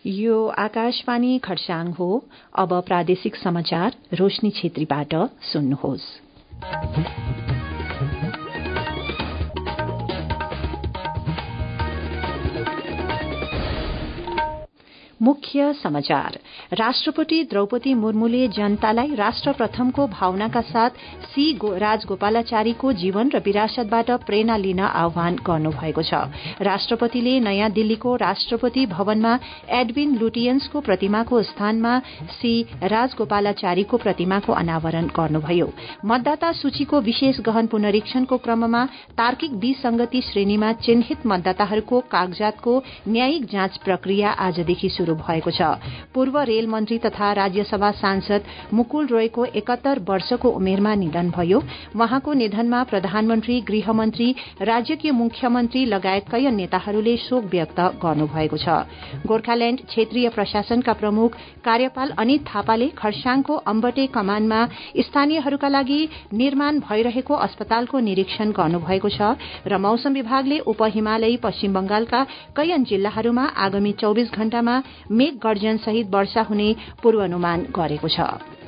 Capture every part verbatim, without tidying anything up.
यो आकाशवाणी खरसाङ हो। अब प्रादेशिक समाचार रोशनी छेत्रीबाट सुन्नुहोस्। मुख्य समाचार। राष्ट्रपति द्रौपदी मुर्मुले जनतालाई राष्ट्र प्रथमको भावनाका साथ सी राजगोपालाचारीको जीवन र विरासतबाट प्रेरणा लिन आह्वान गर्नुभएको छ। राष्ट्रपतिले नयाँ दिल्लीको राष्ट्रपति भवनमा एडविन लुटियन्सको प्रतिमाको स्थानमा सी राजगोपालाचारीको प्रतिमाको अनावरण गर्नुभयो। मतदाता सूचीको विशेष गहन पुनरीक्षणको क्रममा तार्किक विसंगति श्रेणीमा चिन्हित मतदाताहरूको कागजातको न्यायिक जाँच प्रक्रिया आजदेखि शुरू भएको छ। पूर्व रेल मन्त्री तथा राज्यसभा सांसद मुकुल रोयको एकात्तर वर्षको उमेरमा निधन भयो। वहाँको निधनमा प्रधानमन्त्री, गृहमन्त्री, राज्यकी मुख्यमन्त्री लगायत कैयन नेताहरूले शोक व्यक्त गर्नुभएको छ। गोर्खाल्याण्ड क्षेत्रीय प्रशासनका प्रमुख कार्यपाल अनित थापाले खरसाङको अम्बटे कमानमा स्थानीयहरूका लागि निर्माण भइरहेको अस्पतालको निरीक्षण गर्नुभएको छ र मौसम विभागले उपहिमालयी पश्चिम बंगालका कैयन जिल्लाहरूमा आगामी चौबीस घण्टामा मेघ गर्जन सहित वर्षा हुने पूर्वानुमान गरेको छ।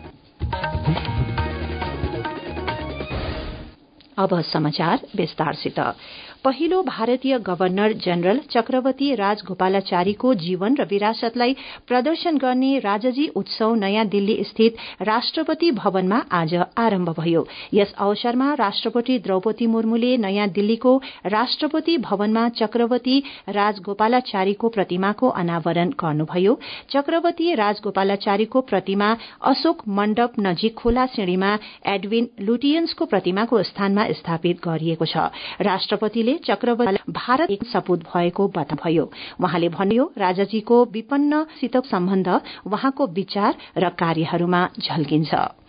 अब समाचार विस्तारसित। पहिलो भारतीय गवर्नर जनरल चक्रवर्ती राजगोपालाचारीको जीवन र विरासतलाई प्रदर्शन गर्ने राजाजी उत्सव नयाँ दिल्ली स्थित राष्ट्रपति भवनमा आज आरम्भ भयो। यस अवसरमा राष्ट्रपति द्रौपदी मुर्मुले नयाँ दिल्लीको राष्ट्रपति भवनमा चक्रवर्ती राजगोपालाचारीको प्रतिमाको अनावरण गर्नुभयो। चक्रवर्ती राजगोपालाचारीको प्रतिमा अशोक मण्डप नजिक खोला सिंढीमा एडविन लुटियन्सको प्रतिमाको स्थानमा स्थापित गरिएको छ। राष्ट्रपतिले चक्रवर्ती भारत एक सपूत भएको बताउनुभयो। उहाँले भन्यो, राजाजीको विपन्नसित सम्बन्ध वहाँको विचार र कार्यहरूमा झल्किन्छ।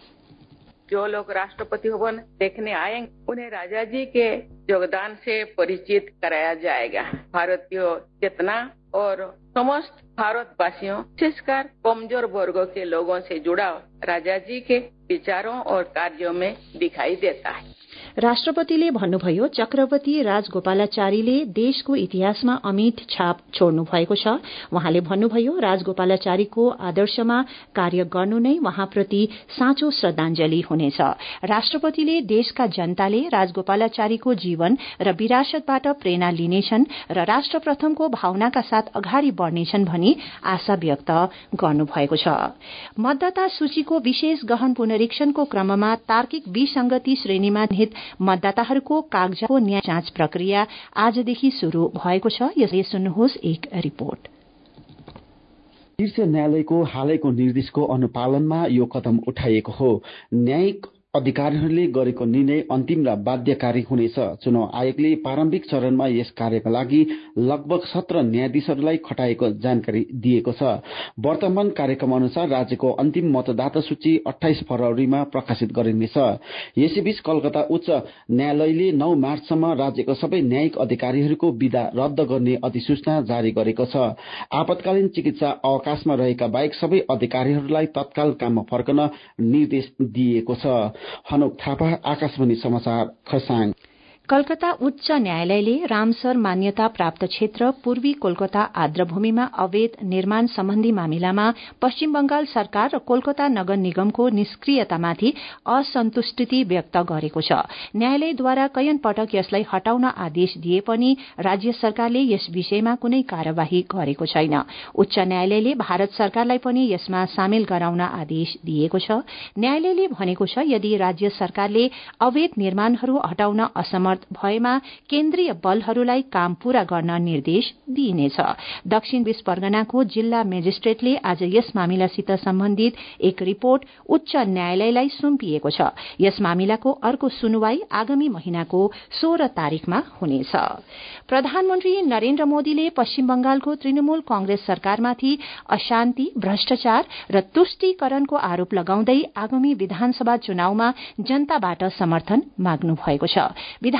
जो लोग राष्ट्रपति भवन देखने आएंगे उन्हें राजाजी के योगदान से परिचित कराया जाएगा। भारतीय चेतना और समस्त भारतवासियों, विशेषकर कमजोर वर्गों के लोगों से जुड़ाव राजाजी के विचारों और कार्यों में दिखाई देता है। राष्ट्रपतिले भन्नुभयो, चक्रवर्ती राजगोपालाचारीले देशको इतिहासमा अमिट छाप छोड्नु भएको छ। उहाँले भन्नुभयो, राजगोपालाचारीको आदर्शमा कार्य गर्नु नै उहाँप्रति साँचो श्रद्धाञ्जली हुनेछ। राष्ट्रपतिले देशका जनताले राजगोपालाचारीको जीवन र विरासतबाट प्रेरणा लिनेछन् र राष्ट्र प्रथमको भावनाका साथ अगाडि बढ़नेछन् भनी आशा व्यक्त गर्नुभएको छ। मतदाता सूचीको विशेष गहन पुनरीक्षणको क्रममा तार्किक विसंगति श्रेणीमा निहित मतदाताहरूको कागजातको न्याय जाँच प्रक्रिया आजदेखि शुरू भएको छ। यसले सुन्नुहोस् एक रिपोर्ट। शीर्ष न्यायालयको हालैको निर्देशको अनुपालनमा यो कदम उठाइएको हो। न्यायिक अधिकारीहरूले गरेको निर्णय अन्तिम र बाध्यकारी हुनेछ। चुनाव आयोगले प्रारम्भिक चरणमा यस कार्यका लागि लगभग सत्र न्यायाधीशहरूलाई खटाएको जानकारी दिएको छ। वर्तमान कार्यक्रम अनुसार राज्यको अन्तिम मतदाता सूची अठाइस फरवरीमा प्रकाशित गरिनेछ। यसैबीच कलकत्ता उच्च न्यायालयले नौ मार्चसम्म राज्यको सबै न्यायिक अधिकारीहरूको विदा रद्द गर्ने अधिसूचना जारी गरेको छ। आपतकालीन चिकित्सा अवकाशमा रहेका बाहेक सबै अधिकारीहरूलाई तत्काल काममा फर्कन निर्देश दिएको छ। हनुक थापा, आकाशवाणी समाचार, खरसाङ। कलकत्ता उच्च न्यायालयले रामसर मान्यता प्राप्त क्षेत्र पूर्वी कोलकाता आर्द्रभूमिमा अवैध निर्माण सम्बन्धी मामिलामा पश्चिम बंगाल सरकार र कोलकाता नगर निगमको निष्क्रियतामाथि असन्तुष्टि व्यक्त गरेको छ। न्यायालयद्वारा कैयन पटक यसलाई हटाउन आदेश दिए पनि राज्य सरकारले यस विषयमा कुनै कार्यवाही गरेको छैन। उच्च न्यायालयले भारत सरकारलाई पनि यसमा सामेल गराउन आदेश दिएको छ। न्यायालयले भनेको छ, यदि राज्य सरकारले अवैध निर्माणहरू हटाउन असमर्थ भएमा केन्द्रीय बलहरूलाई काम पूरा गर्न निर्देश दिइनेछ। दक्षिण बीस परगनाको जिल्ला मेजिस्ट्रेटले आज यस मामिलासित सम्बन्धित एक रिपोर्ट उच्च न्यायालयलाई सुम्पिएको छ। यस मामिलाको अर्को सुनवाई आगामी महिनाको सोह्र तारीकमा हुनेछ। प्रधानमन्त्री नरेन्द्र मोदीले पश्चिम बंगालको तृणमूल कांग्रेस सरकारमाथि अशान्ति, भ्रष्टाचार र तुष्टीकरणको आरोप लगाउँदै आगामी विधानसभा चुनावमा जनताबाट समर्थन माग्नु भएको छ।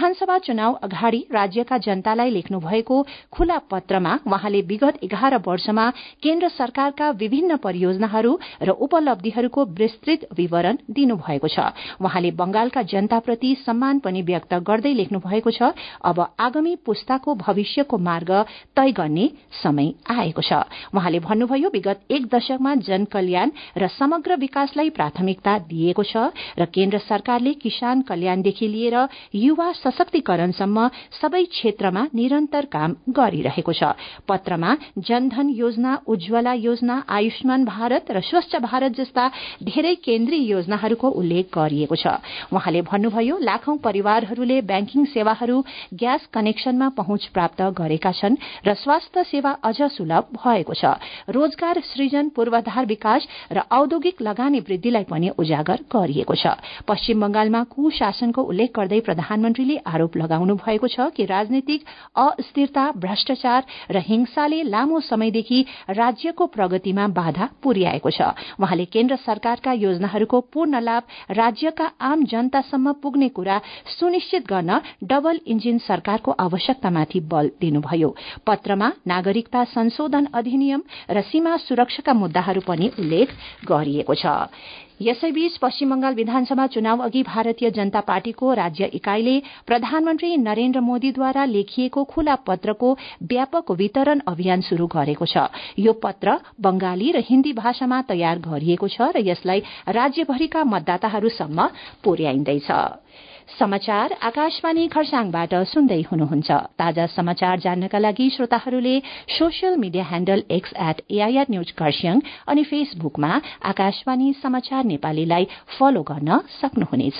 विधानसभा चुनाव अगाडि राज्यका जनतालाई लेख्नु भएको खुला पत्रमा वहाँले विगत एघार वर्षमा केन्द्र सरकारका विभिन्न परियोजनाहरू र उपलब्धिहरूको विस्तृत विवरण दिनुभएको छ। वहाँले बंगालका जनताप्रति सम्मान पनि व्यक्त गर्दै लेख्नु भएको छ, अब आगामी पुस्ताको भविष्यको मार्ग तय गर्ने समय आएको छ। वहाँले भन्नुभयो, विगत एक दशकमा जनकल्याण र समग्र विकासलाई प्राथमिकता दिएको छ र केन्द्र सरकारले किसान कल्याणदेखि लिएर युवा सशक्तिकरणसम्म सबै क्षेत्रमा निरन्तर काम गरिरहेको छ। पत्रमा जनधन योजना, उज्ज्वला योजना, आयुष्मान भारत र स्वच्छ भारत जस्ता धेरै केन्द्रीय योजनाहरूको उल्लेख गरिएको छ। वहाँले भन्नुभयो, लाखौं परिवारहरूले ब्याङ्किङ सेवाहरू, ग्यास कनेक्सनमा पहुँच प्राप्त गरेका छन् र स्वास्थ्य सेवा अझ सुलभ भएको छ। रोजगार सृजन, पूर्वाधार विकास र औद्योगिक लगानी वृद्धिलाई पनि उजागर गरिएको छ। पश्चिम बंगालमा कुशासनको उल्लेख गर्दै प्रधानमन्त्रीले आरोप लगाउनु भएको छ कि राजनीतिक अस्थिरता, भ्रष्टाचार र हिंसाले लामो समयदेखि राज्यको प्रगतिमा बाधा पुर्याएको छ। वहाँले केन्द्र सरकारका योजनाहरूको पूर्ण लाभ राज्यका आम जनतासम्म पुग्ने कुरा सुनिश्चित गर्न डबल इन्जिन सरकारको आवश्यकतामाथि बल दिनुभयो। पत्रमा नागरिकता संशोधन अधिनियम र सीमा सुरक्षाका मुद्दाहरू पनि उल्लेख गरिएको छ। यसैबीच पश्चिम बंगाल विधानसभा चुनाव अघि भारतीय जनता पार्टीको राज्य इकाईले प्रधानमन्त्री नरेन्द्र मोदीद्वारा लेखिएको खुला पत्रको व्यापक वितरण अभियान शुरू गरेको छ। यो पत्र बंगाली र हिन्दी भाषामा तयार गरिएको छ र यसलाई राज्यभरिका मतदाताहरूसम्म पुर्याइँदैछ। समाचार आकाशवाणी खरसाङबाट सुन्दै हुनुहुन्छ। ताजा समाचार जान्नका लागि श्रोताहरूले social media handle X at AIR news Kurseong अनि फेसबुकमा आकाशवाणी समाचार नेपालीलाई फलो गर्न सक्नुहुनेछ।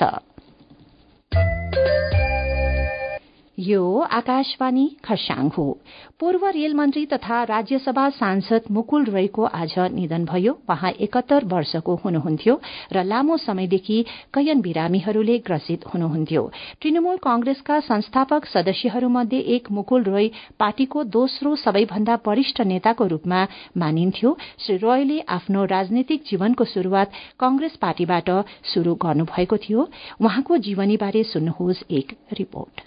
यो आकाशवाणी खरसाङ हो। पूर्व रेल मन्त्री तथा राज्यसभा सांसद मुकुल रोयको आज निधन भयो। वहाँ एकात्तर वर्षको हुनुहुन्थ्यो र लामो समयदेखि कैयन बिरामीहरूले ग्रसित हुनुहुन्थ्यो। तृणमूल कंग्रेसका संस्थापक सदस्यहरूमध्ये एक मुकुल रोय पार्टीको दोस्रो सबैभन्दा वरिष्ठ नेताको रूपमा मानिन्थ्यो। श्री रोयले आफ्नो राजनीतिक जीवनको शुरूआत कंग्रेस पार्टीबाट शुरू गर्नुभएको थियो। उहाँको जीवनीबारे सुन्नुहोस् एक रिपोर्ट।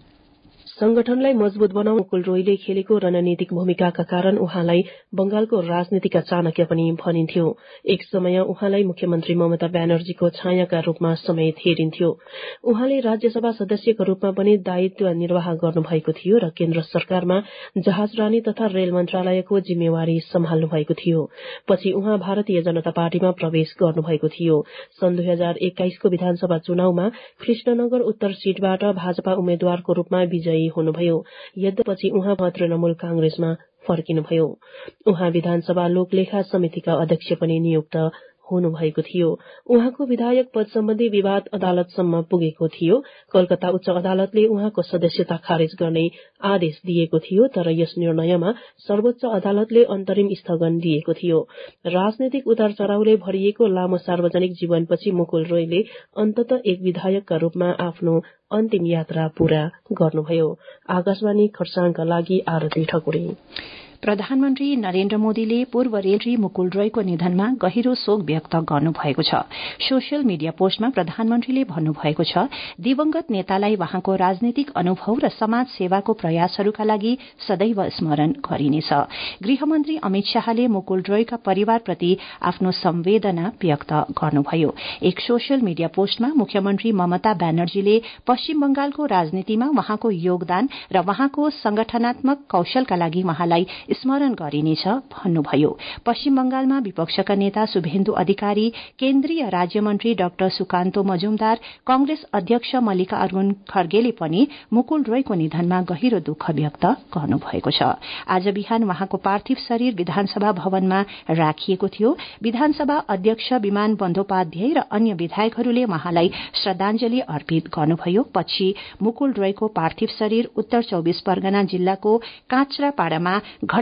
संगठनलाई मजबूत बनाउन मुकुल रोयले खेलेको रणनीतिक भूमिकाका कारण उहाँलाई बंगालको राजनीतिका चाणक्य पनि भनिन्थ्यो। एक समय उहाँलाई मुख्यमन्त्री ममता ब्यानर्जीको छायाका रूपमा समेत हेरिन्थ्यो। उहाँले राज्यसभा सदस्यको रूपमा पनि दायित्व निर्वाह गर्नुभएको थियो र केन्द्र सरकारमा जहाजरानी तथा रेल मन्त्रालयको जिम्मेवारी सम्हाल्नु भएको थियो। पछि उहाँ भारतीय जनता पार्टीमा प्रवेश गर्नुभएको थियो। सन् दुई हजार एक्काइसको विधानसभा चुनावमा कृष्णनगर उत्तर सीटबाट भाजपा उम्मेद्वारको रूपमा विजयी हुनुभयो। यद्यपि उहाँ तृणमूल कांग्रेसमा फर्किनुभयो। उहाँ विधानसभा लोकलेखा समितिका अध्यक्ष पनि नियुक्त हुनुभएको थियो। उहाँको विधायक पद सम्बन्धी विवाद अदालतसम्म पुगेको थियो। कलकत्ता उच्च अदालतले उहाँको सदस्यता खारेज गर्ने आदेश दिएको थियो, तर यस निर्णयमा सर्वोच्च अदालतले अन्तरिम स्थगन दिएको थियो। राजनैतिक उतार चढ़ावले भरिएको लामो सार्वजनिक जीवनपछि मुकुल रोयले अन्ततः एक विधायकका रूपमा आफ्नो अन्तिम यात्रा पूरा गर्नुभयो। आकाशवाणी खरसाङका लागि आरती ठकुरी। प्रधानमन्त्री नरेन्द्र मोदीले पूर्व रेलमन्त्री मुकुल रोयको निधनमा गहिरो शोक व्यक्त गर्नुभएको छ। सोशल मिडिया पोस्टमा प्रधानमन्त्रीले भन्नुभएको छ, दिवंगत नेतालाई वहाँको राजनीतिक अनुभव र समाज सेवाको प्रयासहरूका लागि सदैव स्मरण गरिनेछ। गृहमन्त्री अमित शाहले मुकुल रोयका परिवारप्रति आफ्नो संवेदना व्यक्त गर्नुभयो। एक सोशल मिडिया पोस्टमा मुख्यमन्त्री ममता ब्यानर्जीले पश्चिम बंगालको राजनीतिमा वहाँको योगदान र वहाँको संगठनात्मक कौशलका लागि वहाँलाई स्मरण गरिनेछ भन्नुभयो। पश्चिम बंगालमा विपक्षका नेता शुभेन्दु अधिकारी, केन्द्रीय राज्य मन्त्री डाक्टर सुकान्तो मजुमदार, कंग्रेस अध्यक्ष मल्लिकार्जुन खड़गेले पनि मुकुल रोयको निधनमा गहिरो दुःख व्यक्त गर्नुभएको छ। आज बिहान वहाँको पार्थिव शरीर विधानसभा भवनमा राखिएको थियो। विधानसभा अध्यक्ष विमान बन्धोपाध्याय र अन्य विधायकहरूले वहाँलाई श्रद्धांजलि अर्पित गर्नुभयो। पछि मुकुल रोयको पार्थिव शरीर उत्तर चौबिस परगना जिल्लाको काँचरापाड़ामा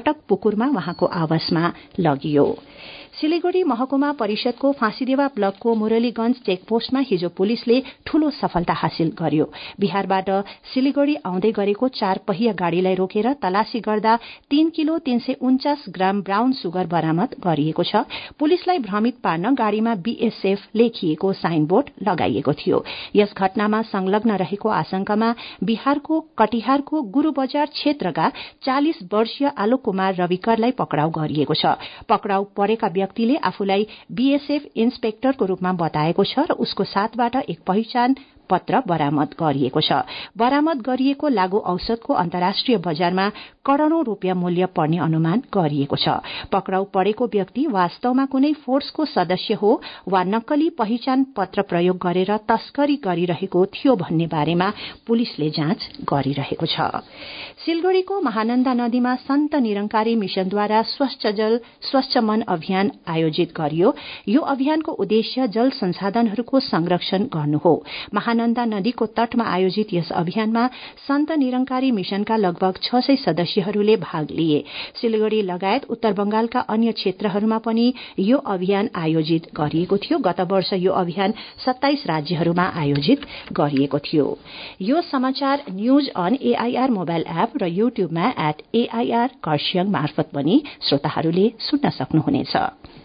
फटक पुकुरमा उहाँको आवासमा लगियो। सिलिगुड़ी महकुमा परिषदको फाँसीदेवा ब्लकको मुरलीगंज चेकपोस्टमा हिजो पुलिसले ठूलो सफलता हासिल गर्यो। बिहारबाट सिलिगुड़ी आउँदै गरेको चार पहिया गाड़ीलाई रोकेर तलासी गर्दा तीन किलो तीन सय उन्चास ग्राम ब्राउन सुगर बरामद गरिएको छ। पुलिसलाई भ्रमित पार्न गाड़ीमा बीएसएफ लेखिएको साइनबोर्ड लगाइएको थियो। यस घटनामा संलग्न रहेको आशंकामा बिहारको कटिहारको गुरू बजार क्षेत्रका चालिस वर्षीय आलोक कुमार रविकरलाई पक्राउ गरिएको छ। पक्राउ परेका व्यक्तिले आफूलाई बीएसएफ इन्सपेक्टरको रूपमा बताएको छ र उसको साथबाट एक पहिचान पत्र बरामद गरिएको छ। बरामद गरिएको लागू औषधको अन्तर्राष्ट्रिय बजारमा करोड़ौं रूपियाँ मूल्य पर्ने अनुमान गरिएको छ। पक्राउ परेको व्यक्ति वास्तवमा कुनै फोर्सको सदस्य हो वा नक्कली पहिचान पत्र प्रयोग गरेर तस्करी गरिरहेको थियो भन्ने बारेमा पुलिसले जाँच गरिरहेको छ। सिलगढ़ीको महानन्दा नदीमा सन्त निरंकारी मिशनद्वारा स्वच्छ जल स्वच्छ मन अभियान आयोजित गरियो। यो अभियानको उद्देश्य जल संसाधनहरूको संरक्षण गर्नु हो। महानन्दा नदीको तटमा आयोजित यस अभियानमा सन्त निरंकारी मिशनका लगभग छ सय सदस्यहरूले भाग लिए। सिलगढ़ी लगायत उत्तर बंगालका अन्य क्षेत्रहरूमा पनि यो अभियान आयोजित गरिएको थियो। गत वर्ष यो अभियान सत्ताइस राज्यहरूमा आयोजित गरिएको थियो। यो समाचार news on AIR mobile app र यूट्यूबमा एट एआईआर खरसाङ मार्फत पनि श्रोताहरूले सुन्न सक्नुहुनेछ।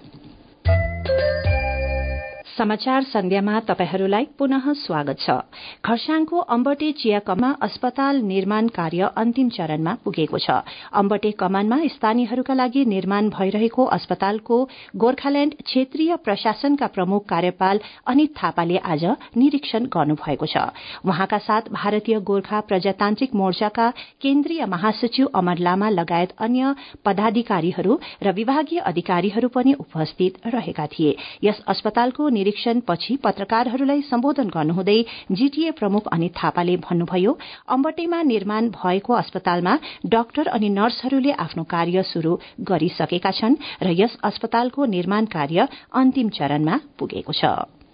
समाचार संध्यामा तपाईहरूलाई पुनः स्वागत छ। खरसाङको अम्बटे चिया कमानमा अस्पताल निर्माण कार्य अन्तिम चरणमा पुगेको छ। अम्बटे कमानमा स्थानीयहरूका लागि निर्माण भइरहेको अस्पतालको गोर्खाल्याण्ड क्षेत्रीय प्रशासनका प्रमुख कार्यपाल अनित थापाले आज निरीक्षण गर्नुभएको छ। उहाँका साथ भारतीय गोर्खा प्रजातान्त्रिक मोर्चाका केन्द्रीय महासचिव अमर लामा लगायत अन्य पदाधिकारीहरू र विभागीय अधिकारीहरू पनि उपस्थित रहेका थिए। यस अस्पतालको निरीक्षण पछि पत्रकारहरूलाई सम्बोधन गर्नुहुँदै जीटीए प्रमुख अनित थापाले भन्नुभयो, अम्बटेमा निर्माण भएको अस्पतालमा डाक्टर अनि नर्सहरूले आफ्नो कार्य शुरू गरिसकेका छन् र यस अस्पतालको निर्माण कार्य अन्तिम चरणमा पुगेको छ।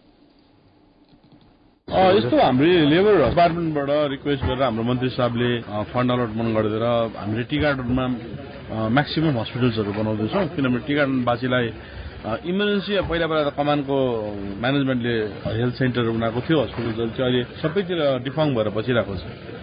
यस्तो हाम्रो लेबर डिपार्टमेन्टबाट रिक्वेस्ट गरेर हाम्रो मन्त्री साहबले फन्ड अलटमेन्ट गरिदिएर हामीले टी गार्डनमा म्याक्सिमम हस्पिटल्सहरू बनाउँदैछौँ। किनभने टी गार्डनवासीलाई इमर्जेन्सी पहिला पहिला त कमानको म्यानेजमेन्टले हेल्थ सेन्टर बनाएको थियो, हस्पिटल्सहरू चाहिँ अहिले सबैतिर डिफङ भएर बसिरहेको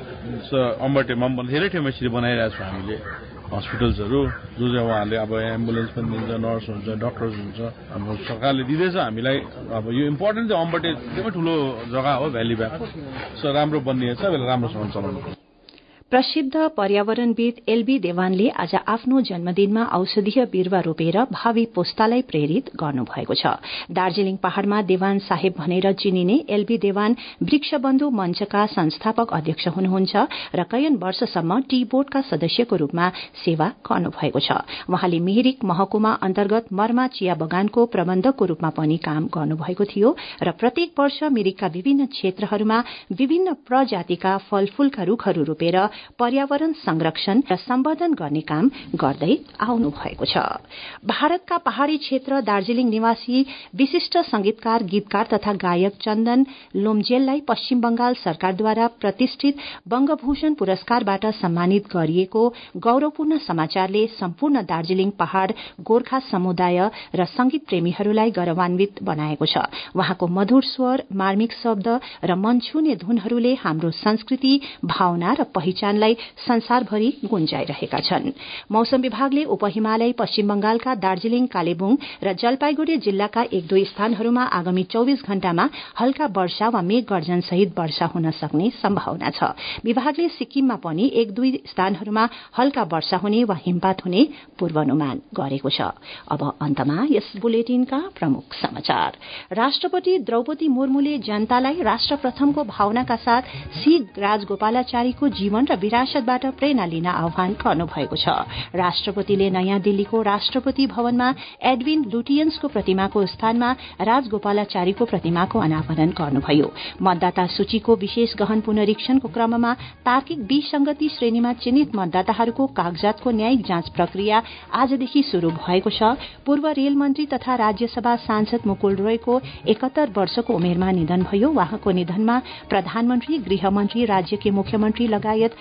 छ। अम्बटेमा पनि धेरै ठाउँमा यसरी बनाइरहेको छौँ हामीले हस्पिटल्सहरू, जो चाहिँ उहाँहरूले अब एम्बुलेन्स पनि दिन्छ, नर्स हुन्छ, डक्टर्स हुन्छ, अब सरकारले दिँदैछ हामीलाई। अब यो इम्पोर्टेन्ट चाहिँ अम्बटे एकदमै ठुलो जग्गा हो, भ्याली भएको, सो राम्रो बनिएको छ, यसलाई राम्रोसँग चलाउनु। प्रसिद्ध पर्यावरणविद एलबी देवानले आज आफ्नो जन्मदिनमा औषधीय बिरुवा रोपेर भावी पुस्तालाई प्रेरित गर्नुभएको छ। दार्जीलिङ पहाड़मा देवान साहेब भनेर चिनिने एलबी देवान वृक्षबन्धु मंचका संस्थापक अध्यक्ष हुनुहुन्छ र कैयन वर्षसम्म टी बोर्डका सदस्यको रूपमा सेवा गर्नुभएको छ। उहाँले मिरिक महकुमा अन्तर्गत मर्मा चिया बगानको प्रबन्धकको रूपमा पनि काम गर्नुभएको थियो र प्रत्येक वर्ष मिरिकका विभिन्न क्षेत्रहरूमा विभिन्न प्रजातिका फलफूलका रूखहरू रोपेर पर्यावरण संरक्षण र सम्वर्धन गर्ने काम गर्दै आउनु भएको छ। भारतका पहाड़ी क्षेत्र दार्जीलिङ निवासी विशिष्ट संगीतकार, गीतकार तथा गायक चन्दन लोम्जेललाई पश्चिम बंगाल सरकारद्वारा प्रतिष्ठित बंगभूषण पुरस्कारबाट सम्मानित गरिएको गौरवपूर्ण समाचारले सम्पूर्ण दार्जीलिङ पहाड़ गोर्खा समुदाय र संगीत प्रेमीहरूलाई गौरवान्वित बनाएको छ। उहाँको मधुर स्वर, मार्मिक शब्द र मनछुने धुनहरूले हाम्रो संस्कृति, भावना र पहिचान संसारभरि गुन्जाइरहेका छन्। मौसम विभागले उपहिमालय पश्चिम बंगालका दार्जीलिङ, कालेबुङ र जलपाईगुड़ी जिल्लाका एक दुई स्थानहरूमा आगामी चौबीस घण्टामा हल्का वर्षा वा मेघ गर्जन सहित वर्षा हुन सक्ने सम्भावना छ। विभागले सिक्किममा पनि एक दुई स्थानहरूमा हल्का वर्षा हुने वा हिमपात हुने पूर्वानुमान गरेको छ। अब अन्तमा यस बुलेटिनका प्रमुख समाचार। राष्ट्रपति द्रौपदी मुर्मुले जनतालाई राष्ट्र प्रथमको भावनाका साथ सी राजगोपालाचारीको जीवन र विरासतबाट प्रेरणा लिन आह्वान गर्नुभएको छ। राष्ट्रपतिले नयाँ दिल्लीको राष्ट्रपति भवनमा एडविन लुटियन्सको प्रतिमाको स्थानमा राजगोपालाचारीको प्रतिमाको अनावरण गर्नुभयो। मतदाता सूचीको विशेष गहन पुनरीक्षणको क्रममा तार्किक विसंगति श्रेणीमा चिन्हित मतदाताहरूको कागजातको न्यायिक जाँच प्रक्रिया आजदेखि शुरू भएको छ। पूर्व रेल मन्त्री तथा राज्यसभा सांसद मुकुल रोयको एकहत्तर वर्षको उमेरमा निधन भयो। उहाँको निधनमा प्रधानमन्त्री, गृहमन्त्री, राज्यकी मुख्यमन्त्री लगायत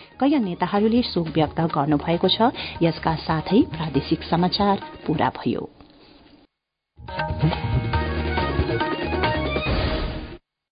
कैयौं नेताहरूले शोक व्यक्त गर्नुभएको छ। यसका साथै प्रादेशिक समाचार पूरा भयो।